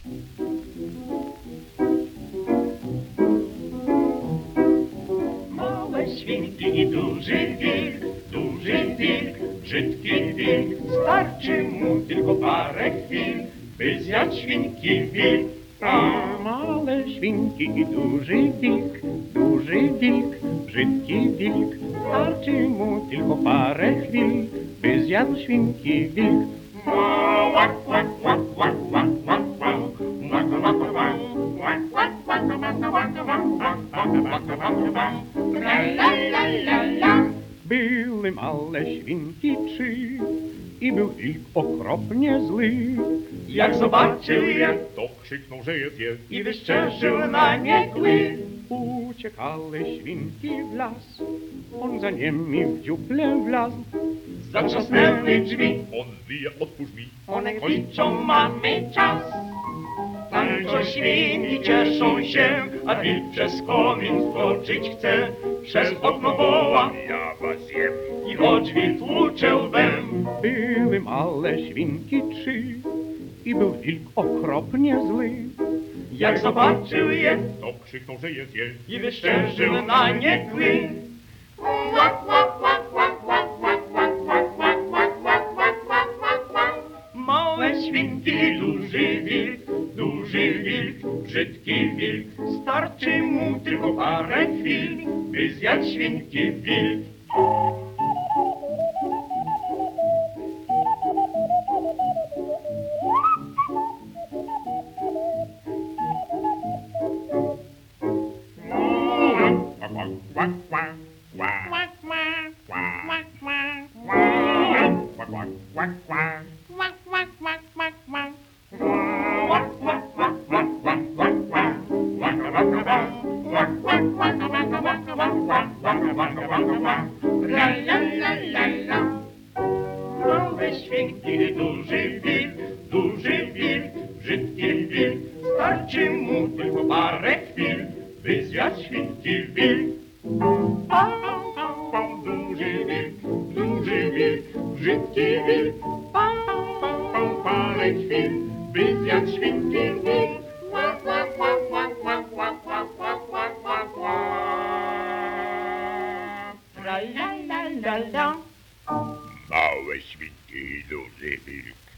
Małe świnki i duży wilk, brzydki wilk. Starczy mu tylko parę chwil, by zjadł świnki wilk. Małe świnki i duży wilk, brzydki wilk. Starczy mu tylko parę chwil, by zjadł świnki wilk. Były małe świnki trzy i był wilk okropnie zły. Jak zobaczył je, To krzyknął, że je zje i wyszczerzył na nie kły. Uciekały świnki w las, on za nimi w dziuplę wlazł. Zatrzasnęły drzwi, On wyje, otwórz mi. one krzyczą, mamy czas. Tańczą świnki, cieszą się, a wilk przez komin skoczyć chce. Przez okno woła, Ja was jem. i o drzwi tłucze łbem. Były małe świnki trzy i był wilk okropnie zły. Jak zobaczył je, To krzyknął, że je zje i wyszczerzył na nie kły. Małe świnki i duży wilk, brzydki wilk. Starczy mu tylko parę chwil, by zjadł świnki wilk. Małe świnki, duży wilk, brzydki wilk. Starczy mu tylko parę chwil, by zjadł świnki wilk. Duży wilk, brzydki wilk. Parę chwil, by zjadł świnki wilk. Tra la la la la. Małe świnki i duży wilk.